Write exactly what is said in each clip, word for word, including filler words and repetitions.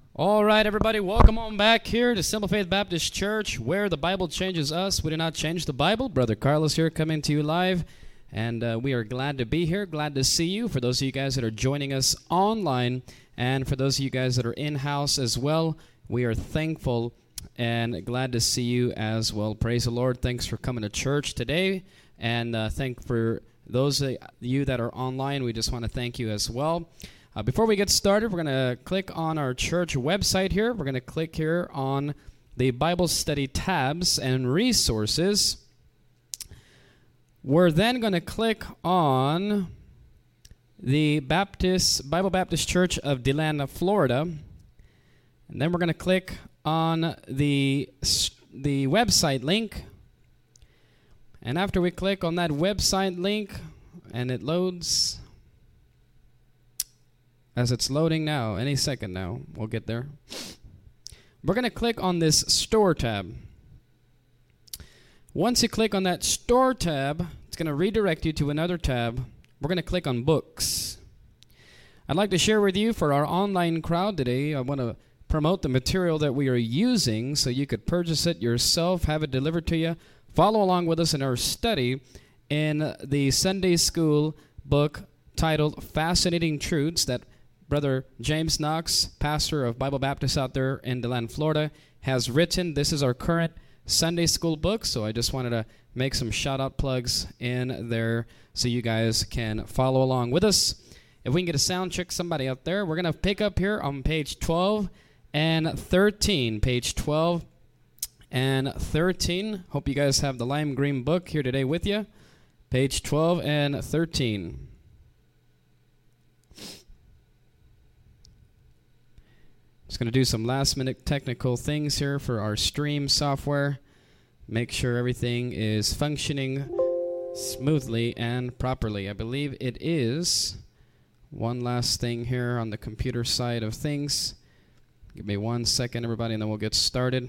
All right, everybody, welcome on back here to Simple Faith Baptist Church, where the Bible changes us. We do not change the Bible. Brother Carlos here coming to you live, and uh, we are glad to be here, glad to see you. For those of you guys that are joining us online, and for those of you guys that are in-house as well, we are thankful and glad to see you as well. Praise the Lord. Thanks for coming to church today, and uh, thank for those of you that are online. We just want to thank you as well. Uh, before we get started, we're going to click on our church website here. We're going to click here on the Bible study tabs and resources. We're then going to click on the Baptist Bible Baptist Church of DeLand, Florida. And then we're going to click on the, the website link. And after we click on that website link and it loads, as it's loading now, any second now, we'll get there. We're going to click on this Store tab. Once you click on that Store tab, it's going to redirect you to another tab. We're going to click on Books. I'd like to share with you for our online crowd today, I want to promote the material that we are using so you could purchase it yourself, have it delivered to you. Follow along with us in our study in the Sunday School book titled Fascinating Truths that Brother James Knox, pastor of Bible Baptist out there in DeLand, Florida, has written. This is our current Sunday School book, so I just wanted to make some shout-out plugs in there so you guys can follow along with us. If we can get a sound check, somebody out there, we're going to pick up here on page twelve and thirteen. Page twelve and thirteen. Hope you guys have the lime green book here today with you. Page twelve and thirteen. Just going to do some last-minute technical things here for our stream software. Make sure everything is functioning smoothly and properly. I believe it is. One last thing here on the computer side of things. Give me one second, everybody, and then we'll get started.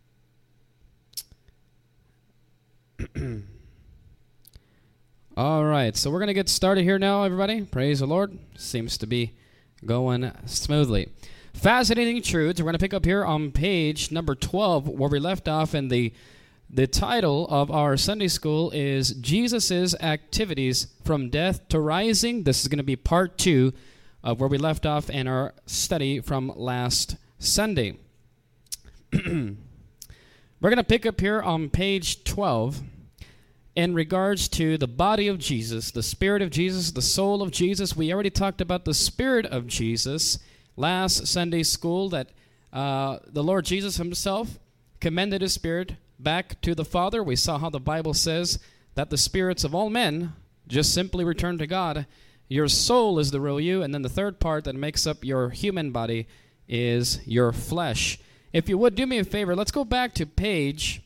All right, so we're going to get started here now, everybody. Praise the Lord. Seems to be going smoothly. Fascinating Truths. We're going to pick up here on page number twelve, where we left off, and the the title of our Sunday School is Jesus' Activities from Death to Rising. This is going to be part two of where we left off in our study from last Sunday. We're going to pick up here on page twelve in regards to the body of Jesus, the spirit of Jesus, the soul of Jesus. We already talked about the spirit of Jesus last Sunday school, that uh, the Lord Jesus himself commended his spirit back to the Father. We saw how the Bible says that the spirits of all men just simply return to God. Your soul is the real you, and then the third part that makes up your human body is your flesh. If you would, do me a favor, let's go back to page,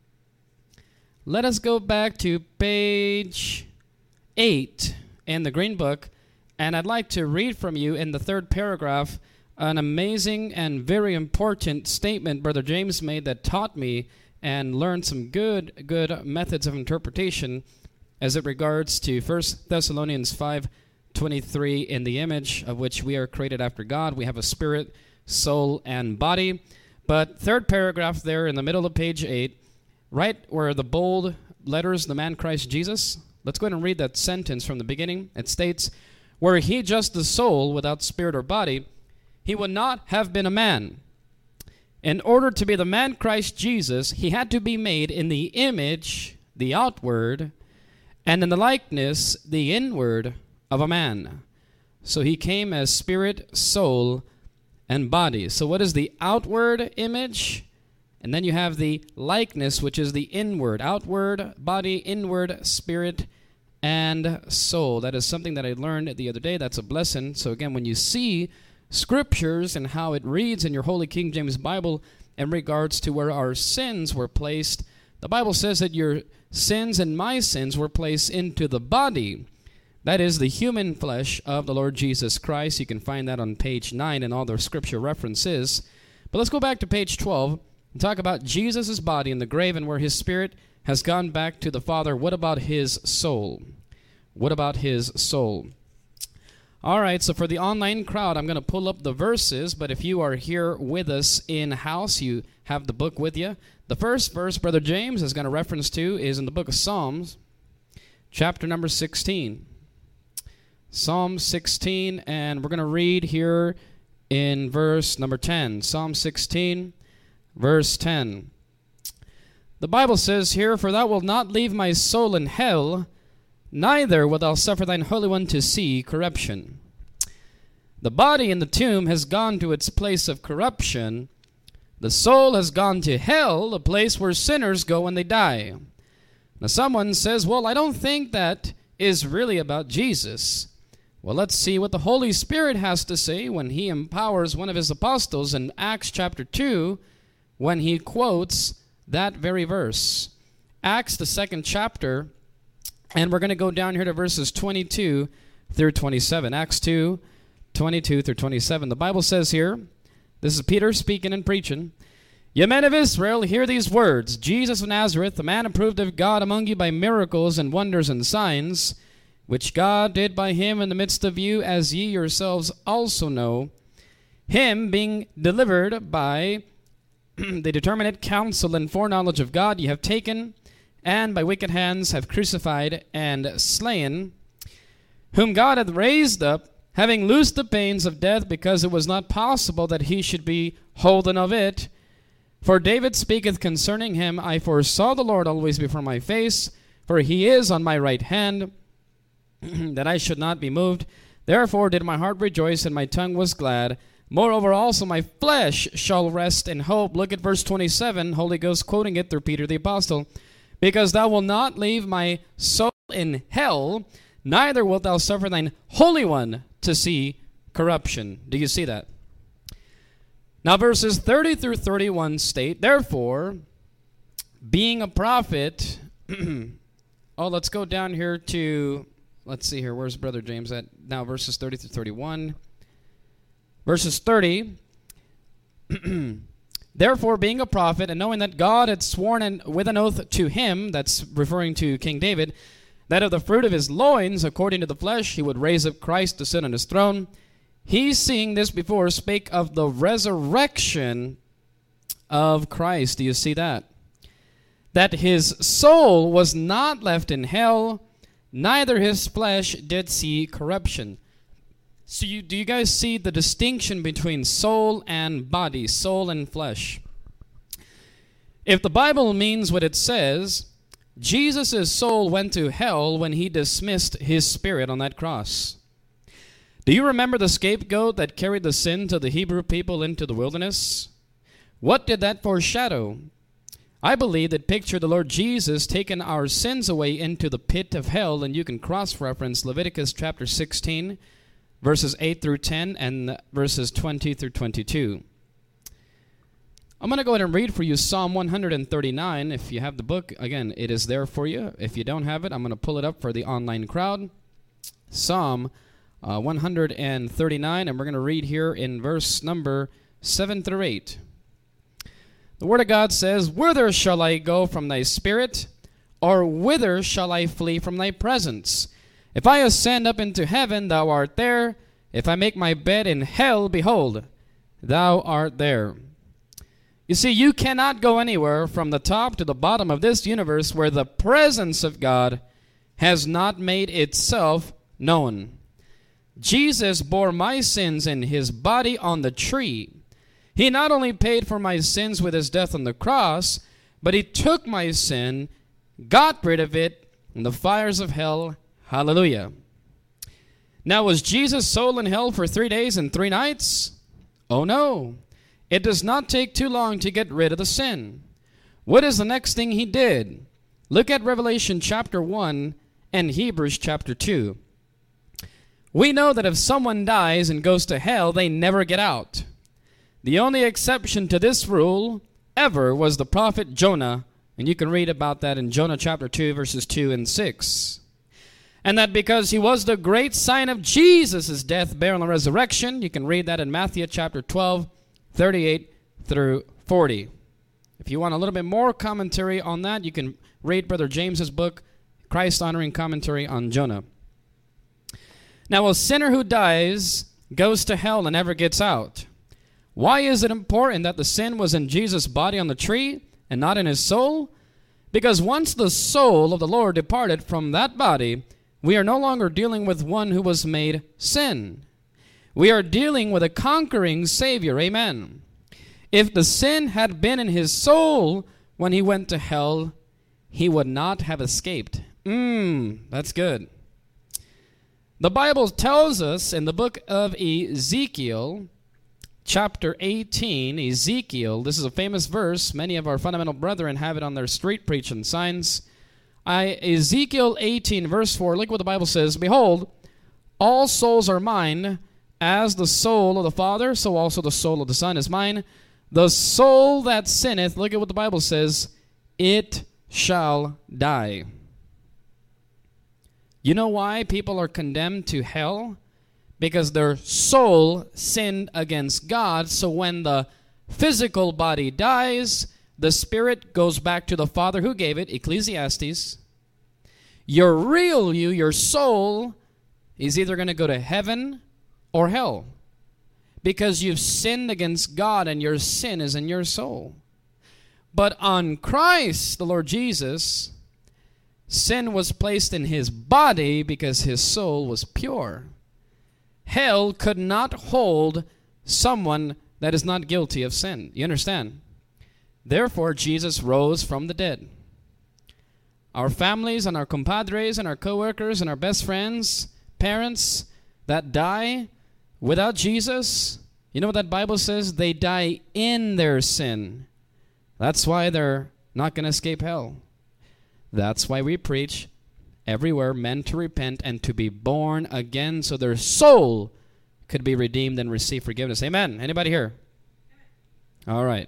let us go back to page eight in the Green Book. And I'd like to read from you in the third paragraph an amazing and very important statement Brother James made that taught me and learned some good, good methods of interpretation as it regards to First Thessalonians five twenty-three, in the image of which we are created after God. We have a spirit, soul, and body. But third paragraph there in the middle of page eight, right where the bold letters, the man Christ Jesus, let's go ahead and read that sentence from the beginning. It states, were he just the soul without spirit or body, he would not have been a man. In order to be the man Christ Jesus, he had to be made in the image, the outward, and in the likeness, the inward of a man. So he came as spirit, soul, and body. So what is the outward image? And then you have the likeness, which is the inward. Outward, body, inward, spirit, and soul. That is something that I learned the other day. That's a blessing. So again, when you see scriptures and how it reads in your Holy King James Bible in regards to where our sins were placed, the Bible says that your sins and my sins were placed into the body. That is the human flesh of the Lord Jesus Christ. You can find that on page nine and all the scripture references. But let's go back to page twelve and talk about Jesus' body in the grave and where his spirit has gone back to the Father. What about his soul? What about his soul? All right, so for the online crowd, I'm going to pull up the verses, but if you are here with us in-house, you have the book with you. The first verse Brother James is going to reference to is in the book of Psalms, chapter number sixteen. Psalm sixteen, and we're going to read here in verse number ten. Psalm sixteen, verse ten. The Bible says here, "For thou wilt not leave my soul in hell, neither wilt thou suffer thine Holy One to see corruption." The body in the tomb has gone to its place of corruption. The soul has gone to hell, the place where sinners go when they die. Now someone says, well, I don't think that is really about Jesus. Well, let's see what the Holy Spirit has to say when he empowers one of his apostles in Acts chapter two when he quotes that very verse. Acts, the second chapter, and we're going to go down here to verses twenty-two through twenty-seven. Acts two, twenty-two through twenty-seven. The Bible says here, this is Peter speaking and preaching, "Ye men of Israel, hear these words. Jesus of Nazareth, a man approved of God among you by miracles and wonders and signs, which God did by him in the midst of you, as ye yourselves also know. Him being delivered by the determinate counsel and foreknowledge of God, ye have taken, and by wicked hands have crucified and slain, whom God hath raised up, having loosed the pains of death, because it was not possible that he should be holden of it. For David speaketh concerning him, I foresaw the Lord always before my face, for he is on my right hand, that I should not be moved. Therefore did my heart rejoice, and my tongue was glad. Moreover also my flesh shall rest in hope." Look at verse twenty-seven, Holy Ghost quoting it through Peter the Apostle. "Because thou wilt not leave my soul in hell, neither wilt thou suffer thine Holy One to see corruption." Do you see that? Now verses thirty through thirty-one state, "Therefore, being a prophet," oh, let's go down here to, let's see here, where's Brother James at? Now verses thirty through thirty-one. Verses thirty, "Therefore, being a prophet, and knowing that God had sworn in, with an oath to him," that's referring to King David, "that of the fruit of his loins, according to the flesh, he would raise up Christ to sit on his throne. He, seeing this before, spake of the resurrection of Christ." Do you see that? "That his soul was not left in hell, neither his flesh did see corruption." So you, do you guys see the distinction between soul and body, soul and flesh? If the Bible means what it says, Jesus' soul went to hell when he dismissed his spirit on that cross. Do you remember the scapegoat that carried the sin to the Hebrew people into the wilderness? What did that foreshadow? I believe that pictured the Lord Jesus taking our sins away into the pit of hell, and you can cross-reference Leviticus chapter sixteen, verses eight through ten, and verses twenty through twenty-two. I'm going to go ahead and read for you Psalm one thirty-nine. If you have the book, again, it is there for you. If you don't have it, I'm going to pull it up for the online crowd. Psalm uh, one thirty-nine, and we're going to read here in verse number seven through eight. The Word of God says, "Whither shall I go from thy spirit? Or whither shall I flee from thy presence? If I ascend up into heaven, thou art there. If I make my bed in hell, behold, thou art there." You see, you cannot go anywhere from the top to the bottom of this universe where the presence of God has not made itself known. Jesus bore my sins in his body on the tree. He not only paid for my sins with his death on the cross, but he took my sin, got rid of it in the fires of hell. Hallelujah. Now, was Jesus' soul in hell for three days and three nights? Oh no. It does not take too long to get rid of the sin. What is the next thing he did? Look at Revelation chapter one and Hebrews chapter two. We know that if someone dies and goes to hell, they never get out. The only exception to this rule ever was the prophet Jonah, and you can read about that in Jonah chapter two, verses two and six. And that because he was the great sign of Jesus' death, burial, and resurrection, you can read that in Matthew chapter twelve, thirty-eight through forty. If you want a little bit more commentary on that, you can read Brother James's book, Christ Honoring Commentary on Jonah. Now, a sinner who dies goes to hell and never gets out. Why is it important that the sin was in Jesus' body on the tree and not in his soul? Because once the soul of the Lord departed from that body, we are no longer dealing with one who was made sin. We are dealing with a conquering Savior. Amen. If the sin had been in his soul when he went to hell, he would not have escaped. Mmm, that's good. The Bible tells us in the book of Ezekiel, chapter eighteen, Ezekiel, this is a famous verse. Many of our fundamental brethren have it on their street preaching signs. I, Ezekiel eighteen, verse four, look what the Bible says. Behold, all souls are mine, as the soul of the Father, so also the soul of the Son is mine. The soul that sinneth, look at what the Bible says, it shall die. You know why people are condemned to hell? Because their soul sinned against God. So when the physical body dies, the spirit goes back to the Father who gave it, Ecclesiastes. Your real you, your soul, is either going to go to heaven or hell. Because you've sinned against God and your sin is in your soul. But on Christ, the Lord Jesus, sin was placed in his body because his soul was pure. Hell could not hold someone that is not guilty of sin. You understand? Therefore, Jesus rose from the dead. Our families and our compadres and our coworkers and our best friends, parents that die without Jesus, you know what that Bible says? They die in their sin. That's why they're not going to escape hell. That's why we preach everywhere men to repent and to be born again so their soul could be redeemed and receive forgiveness. Amen. Anybody here? All right.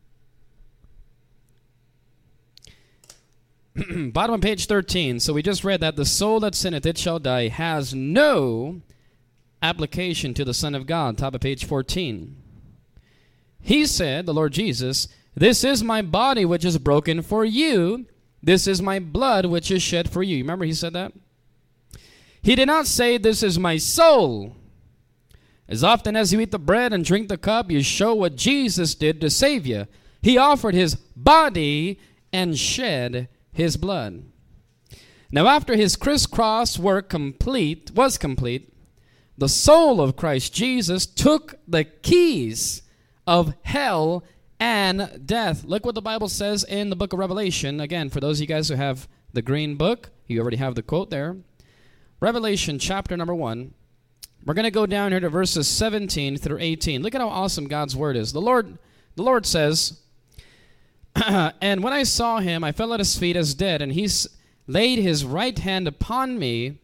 Bottom of page thirteen. So we just read that the soul that sinneth, it shall die, has no application to the Son of God. Top of page fourteen. He said, the Lord Jesus, this is my body which is broken for you. This is my blood which is shed for you. Remember he said that? He did not say, this is my soul. As often as you eat the bread and drink the cup, you show what Jesus did to save you. He offered his body and shed his blood. Now after his crisscross work complete was complete, the soul of Christ Jesus took the keys of hell and death. Look what the Bible says in the book of Revelation. Again, for those of you guys who have the green book, you already have the quote there. Revelation chapter number one. We're going to go down here to verses seventeen through eighteen. Look at how awesome God's word is. The Lord, the Lord says, and when I saw him, I fell at his feet as dead, and he laid his right hand upon me,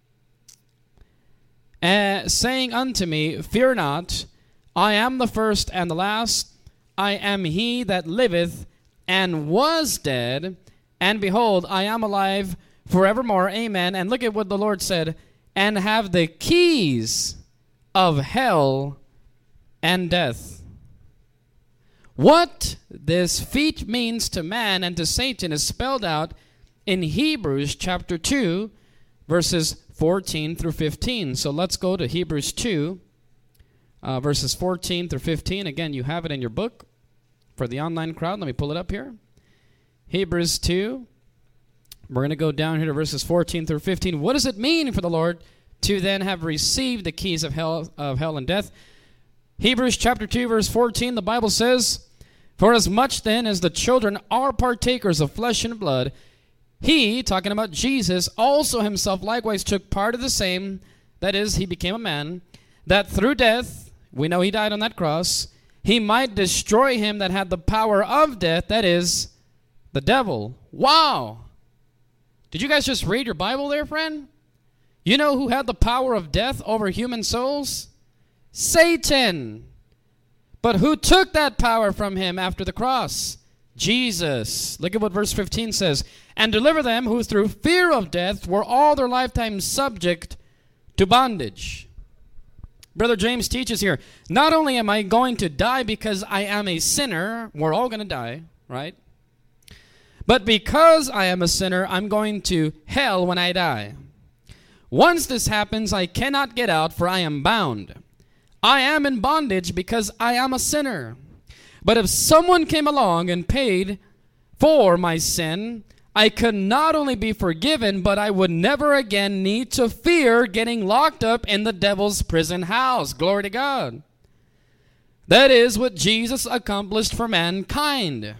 uh, saying unto me, fear not, I am the first and the last. I am he that liveth and was dead, and behold, I am alive forevermore. Amen. And look at what the Lord said, and have the keys of hell and death. What this feat means to man and to Satan is spelled out in Hebrews chapter two, verses fourteen through fifteen. So let's go to Hebrews two. Uh, verses fourteen through fifteen. Again, you have it in your book. For the online crowd, let me pull it up here. Hebrews two. We're going to go down here to verses fourteen through fifteen. What does it mean for the Lord to then have received the keys of hell, of hell and death? Hebrews chapter two, verse fourteen, the Bible says, for as much then as the children are partakers of flesh and blood, he, talking about Jesus, also himself likewise took part of the same, that is, he became a man, that through death, we know he died on that cross, he might destroy him that had the power of death, that is, the devil. Wow! Did you guys just read your Bible there, friend? You know who had the power of death over human souls? Satan. But who took that power from him after the cross? Jesus. Look at what verse fifteen says. And deliver them who through fear of death were all their lifetime subject to bondage. Brother James teaches here, not only am I going to die because I am a sinner, we're all going to die, right? But because I am a sinner, I'm going to hell when I die. Once this happens, I cannot get out, for I am bound. I am in bondage because I am a sinner. But if someone came along and paid for my sin, I could not only be forgiven, but I would never again need to fear getting locked up in the devil's prison house. Glory to God. That is what Jesus accomplished for mankind.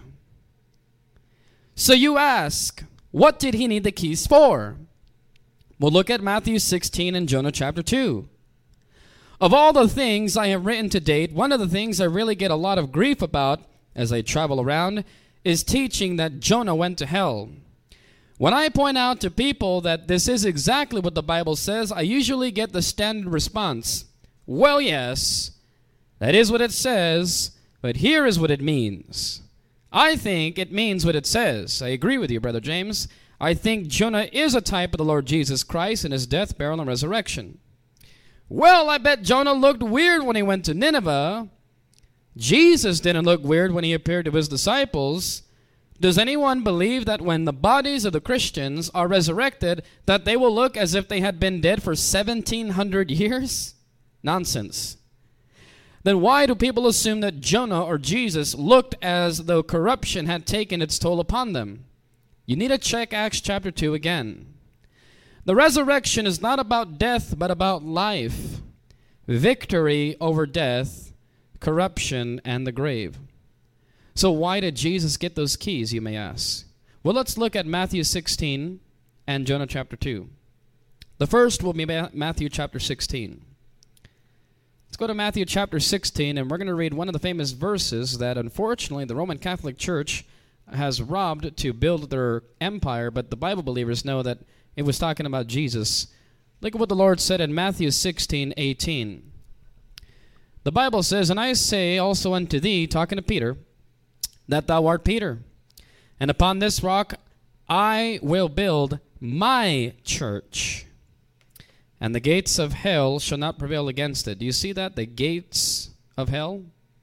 So you ask, what did he need the keys for? Well, look at Matthew sixteen and Jonah chapter two. Of all the things I have written to date, one of the things I really get a lot of grief about as I travel around is teaching that Jonah went to hell. When I point out to people that this is exactly what the Bible says, I usually get the standard response, well, yes, that is what it says, but here is what it means. I think it means what it says. I agree with you, Brother James. I think Jonah is a type of the Lord Jesus Christ in his death, burial, and resurrection. Well, I bet Jonah looked weird when he went to Nineveh. Jesus didn't look weird when he appeared to his disciples. Does anyone believe that when the bodies of the Christians are resurrected, that they will look as if they had been dead for seventeen hundred years? Nonsense. Then why do people assume that Jonah or Jesus looked as though corruption had taken its toll upon them? You need to check Acts chapter two again. The resurrection is not about death, but about life. Victory over death, corruption, and the grave. So why did Jesus get those keys, you may ask? Well, let's look at Matthew sixteen and Jonah chapter two. The first will be Matthew chapter sixteen. Let's go to Matthew chapter sixteen, and we're going to read one of the famous verses that unfortunately the Roman Catholic Church has robbed to build their empire, but the Bible believers know that it was talking about Jesus. Look at what the Lord said in Matthew sixteen eighteen. The Bible says, and I say also unto thee, talking to Peter, that thou art Peter, and upon this rock I will build my church, and the gates of hell shall not prevail against it. Do you see that? The gates of hell?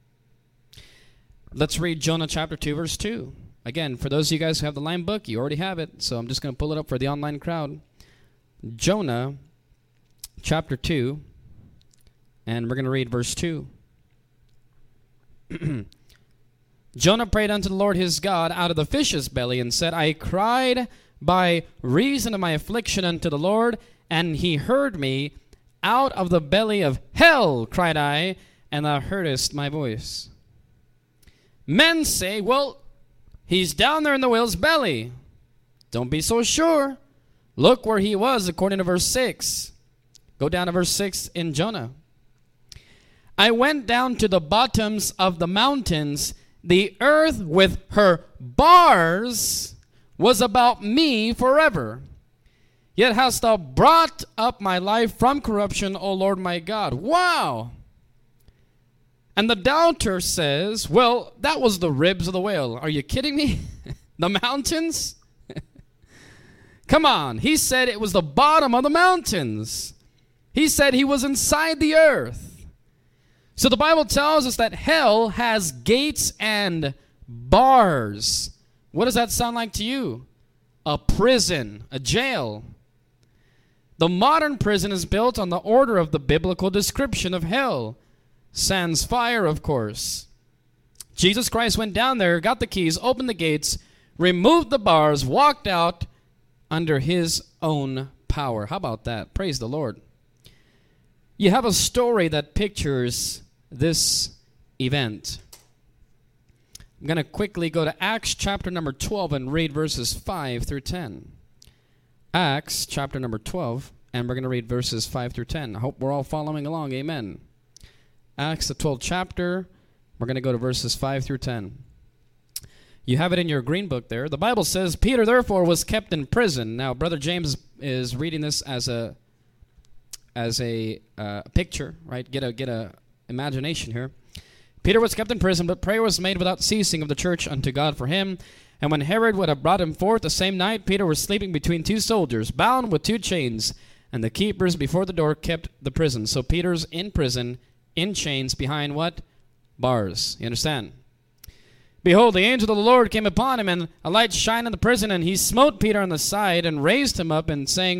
Let's read Jonah chapter two, verse two. Again, for those of you guys who have the line book, you already have it, so I'm just going to pull it up for the online crowd. Jonah chapter two, and we're going to read verse two. Jonah prayed unto the Lord his God out of the fish's belly, and said, I cried by reason of my affliction unto the Lord, and he heard me. Out of the belly of hell cried I, and thou heardest my voice. Men say, well, he's down there in the whale's belly. Don't be so sure. Look where he was according to verse six. Go down to verse six in Jonah. I went down to the bottoms of the mountains. The earth with her bars was about me forever. Yet hast thou brought up my life from corruption, O Lord my God. Wow! And the doubter says, well, that was the ribs of the whale. Are you kidding me? The mountains? Come on. He said it was the bottom of the mountains. He said he was inside the earth. So the Bible tells us that hell has gates and bars. What does that sound like to you? A prison, a jail. The modern prison is built on the order of the biblical description of hell. Sans fire, of course. Jesus Christ went down there, got the keys, opened the gates, removed the bars, walked out under his own power. How about that? Praise the Lord. You have a story that pictures this event. I'm going to quickly go to Acts chapter number twelve and read verses five through ten. Acts chapter number twelve, and we're going to read verses five through ten. I hope we're all following along. Amen. Acts the twelfth chapter, we're going to go to verses five through ten. You have it in your green book there. The Bible says, Peter therefore was kept in prison. Now, Brother James is reading this as a as a uh, picture, right? Get a get a imagination here. Peter was kept in prison, but prayer was made without ceasing of the church unto God for him. And when Herod would have brought him forth the same night, Peter was sleeping between two soldiers, bound with two chains, and the keepers before the door kept the prison. So Peter's in prison, in chains, behind what? Bars. You understand? Behold, the angel of the Lord came upon him, and a light shined in the prison, and he smote Peter on the side, and raised him up, and saying,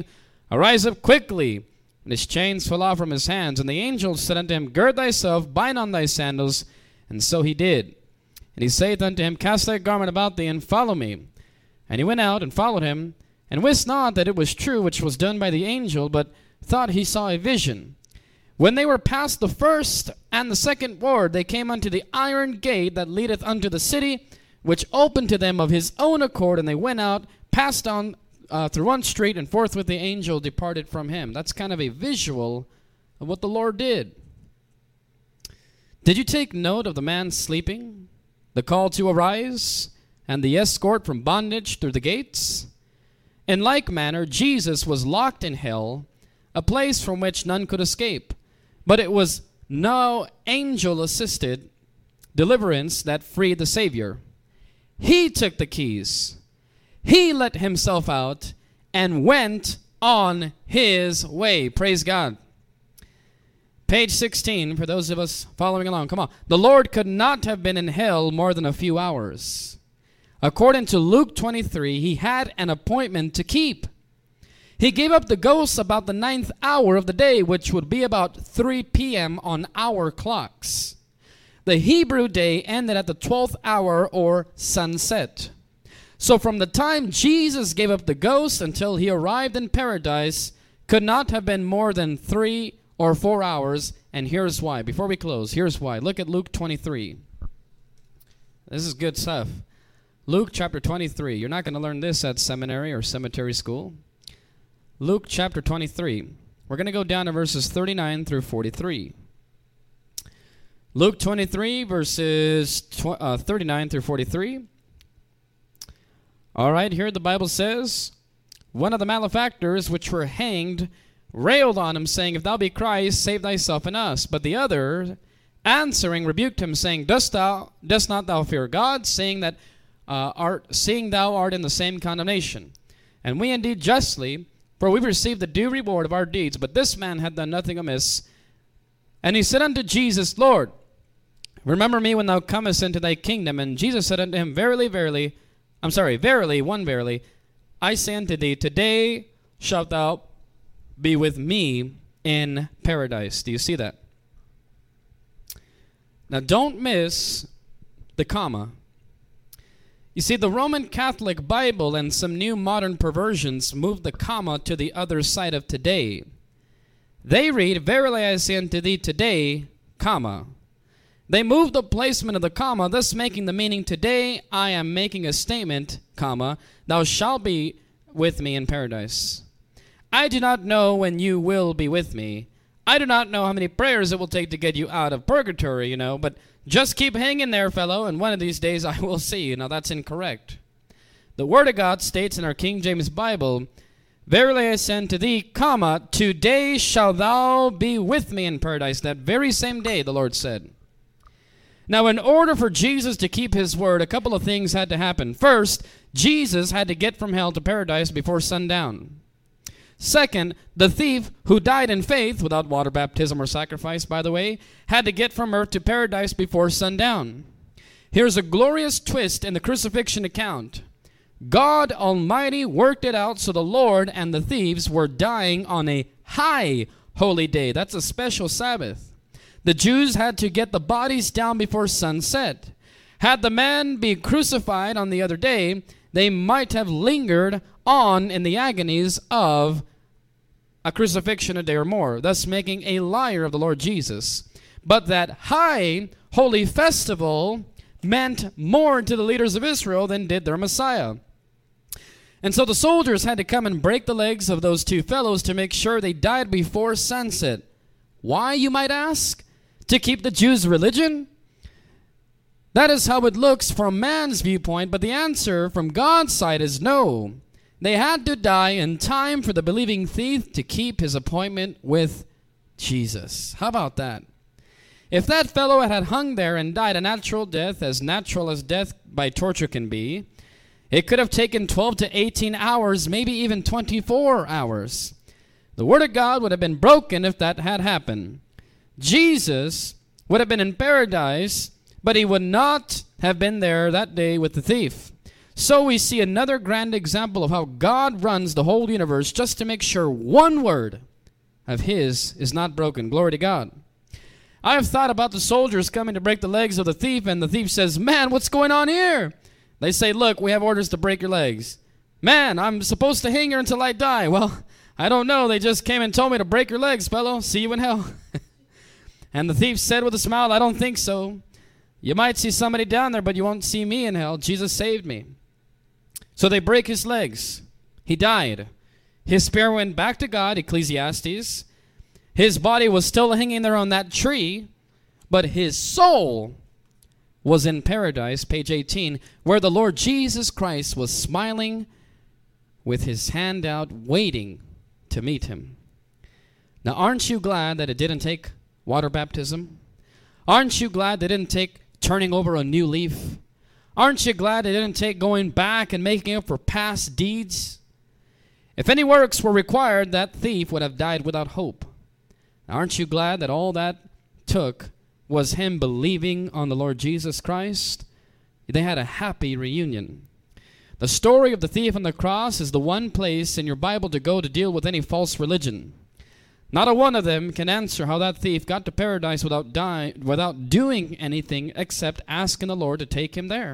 Arise up quickly. And his chains fell off from his hands. And the angel said unto him, Gird thyself, bind on thy sandals. And so he did. And he saith unto him, Cast thy garment about thee, and follow me. And he went out and followed him, and wist not that it was true which was done by the angel, but thought he saw a vision. When they were past the first and the second ward, they came unto the iron gate that leadeth unto the city, which opened to them of his own accord, and they went out, passed on uh, through one street, and forthwith the angel departed from him. That's kind of a visual of what the Lord did. Did you take note of the man sleeping, the call to arise, and the escort from bondage through the gates? In like manner, Jesus was locked in hell, a place from which none could escape. But it was no angel-assisted deliverance that freed the Savior. He took the keys. He let himself out and went on his way. Praise God. Page sixteen, for those of us following along. Come on. The Lord could not have been in hell more than a few hours. According to Luke twenty-three, he had an appointment to keep. He gave up the ghost about the ninth hour of the day, which would be about three p.m. on our clocks. The Hebrew day ended at the twelfth hour or sunset. So from the time Jesus gave up the ghost until he arrived in paradise could not have been more than three or four hours, and here's why. Before we close, here's why. Look at Luke twenty-three. This is good stuff. Luke chapter twenty-three. You're not going to learn this at seminary or cemetery school. Luke chapter twenty-three. We're going to go down to verses thirty-nine through forty-three. Luke twenty-three, verses tw- uh, thirty-nine through forty-three. All right, here the Bible says, One of the malefactors which were hanged railed on him, saying, If thou be Christ, save thyself and us. But the other, answering, rebuked him, saying, Dost thou, dost not thou fear God, seeing that uh, art, seeing thou art in the same condemnation? And we indeed justly, for we receive the due reward of our deeds. But this man had done nothing amiss. And he said unto Jesus, Lord, remember me when thou comest into thy kingdom. And Jesus said unto him, Verily, verily, I'm sorry, verily, one verily, I say unto thee, today shalt thou be with me in paradise. Do you see that? Now don't miss the comma. You see, the Roman Catholic Bible and some new modern perversions moved the comma to the other side of today. They read, Verily I say unto thee today, comma. They moved the placement of the comma, thus making the meaning, today I am making a statement, comma, thou shalt be with me in paradise. I do not know when you will be with me. I do not know how many prayers it will take to get you out of purgatory, you know, but just keep hanging there, fellow, and one of these days I will see you. Now that's incorrect. The Word of God states in our King James Bible, Verily I say unto thee, comma, today shalt thou be with me in paradise. That very same day, the Lord said. Now, in order for Jesus to keep his word, a couple of things had to happen. First, Jesus had to get from hell to paradise before sundown. Second, the thief who died in faith, without water baptism or sacrifice, by the way, had to get from earth to paradise before sundown. Here's a glorious twist in the crucifixion account. God Almighty worked it out so the Lord and the thieves were dying on a high holy day. That's a special Sabbath. The Jews had to get the bodies down before sunset. Had the man been crucified on the other day, they might have lingered on in the agonies of a crucifixion a day or more, thus making a liar of the Lord Jesus. But that high holy festival meant more to the leaders of Israel than did their Messiah. And so the soldiers had to come and break the legs of those two fellows to make sure they died before sunset. Why, you might ask? To keep the Jews' religion? That is how it looks from man's viewpoint, but the answer from God's side is no. They had to die in time for the believing thief to keep his appointment with Jesus. How about that? If that fellow had hung there and died a natural death, as natural as death by torture can be, it could have taken twelve to eighteen hours, maybe even twenty-four hours. The Word of God would have been broken if that had happened. Jesus would have been in paradise, but he would not have been there that day with the thief. So we see another grand example of how God runs the whole universe just to make sure one word of his is not broken. Glory to God. I have thought about the soldiers coming to break the legs of the thief, and the thief says, man, what's going on here? They say, look, we have orders to break your legs. Man, I'm supposed to hang here until I die. Well, I don't know. They just came and told me to break your legs, fellow. See you in hell. And the thief said with a smile, I don't think so. You might see somebody down there, but you won't see me in hell. Jesus saved me. So they break his legs. He died. His spirit went back to God, Ecclesiastes. His body was still hanging there on that tree, but his soul was in paradise, page eighteen, where the Lord Jesus Christ was smiling with his hand out, waiting to meet him. Now, aren't you glad that it didn't take water baptism? Aren't you glad that it didn't take turning over a new leaf? Aren't you glad it didn't take going back and making up for past deeds? If any works were required, that thief would have died without hope. Aren't you glad that all that took was him believing on the Lord Jesus Christ? They had a happy reunion. The story of the thief on the cross is the one place in your Bible to go to deal with any false religion. Not a one of them can answer how that thief got to paradise without dying, without doing anything except asking the Lord to take him there.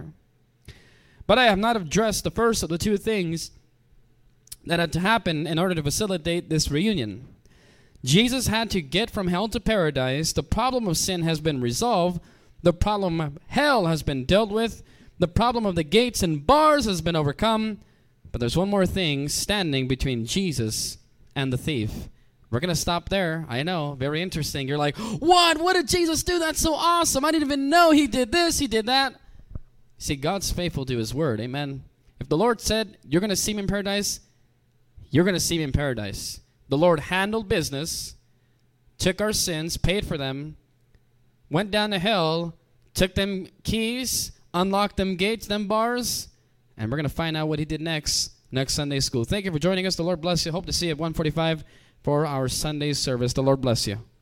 But I have not addressed the first of the two things that had to happen in order to facilitate this reunion. Jesus had to get from hell to paradise. The problem of sin has been resolved. The problem of hell has been dealt with. The problem of the gates and bars has been overcome. But there's one more thing standing between Jesus and the thief. We're going to stop there. I know, very interesting. You're like, what? What did Jesus do? That's so awesome. I didn't even know he did this, he did that. See, God's faithful to his word. Amen. If the Lord said you're going to see him in paradise, you're going to see him in paradise. The Lord handled business, took our sins, paid for them, went down to hell, took them keys, unlocked them gates, them bars, and we're going to find out what he did next, next Sunday school. Thank you for joining us. The Lord bless you. Hope to see you at one forty-five for our Sunday service. The Lord bless you.